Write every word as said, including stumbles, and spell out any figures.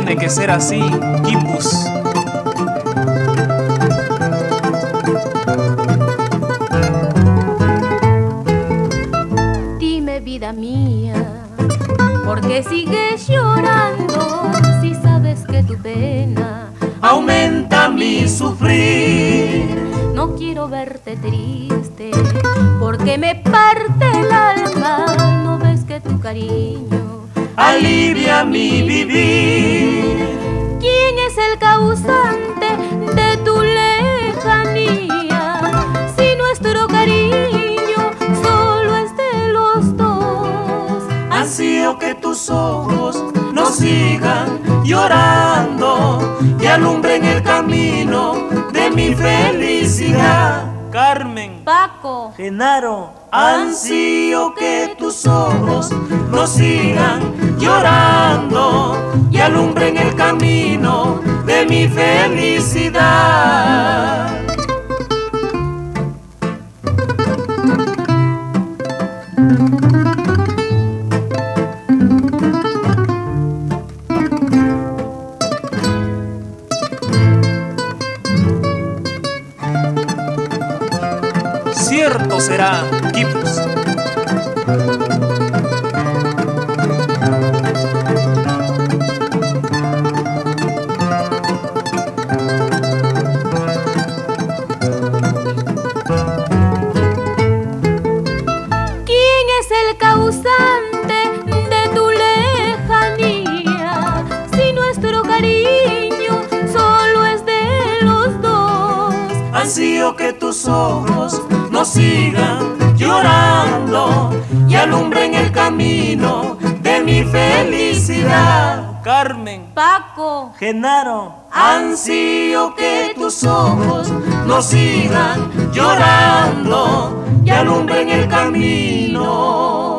tiene que ser así, Quipus. Dime, vida mía, ¿por qué sigues llorando si sabes que tu pena aumenta mi sufrir? No quiero verte triste porque me parte el alma. ¿No ves que tu cariño alivia mi vivir? ¿Quién es el causante de tu lejanía? Si nuestro cariño solo es de los dos. Ansío que tus ojos no sigan llorando y alumbren el camino de mi felicidad. Carmen, Paco, Genaro, ansío que tus ojos no sigan llorando y alumbren el camino de mi felicidad. cierto será, Quipus. ¿quién es el causante de tu lejanía? Si nuestro cariño solo es de los dos. Ansío que tus ojos no sigan llorando y alumbren el camino de mi felicidad. Carmen, Paco, Genaro, ansío que tus ojos no sigan llorando y alumbren el camino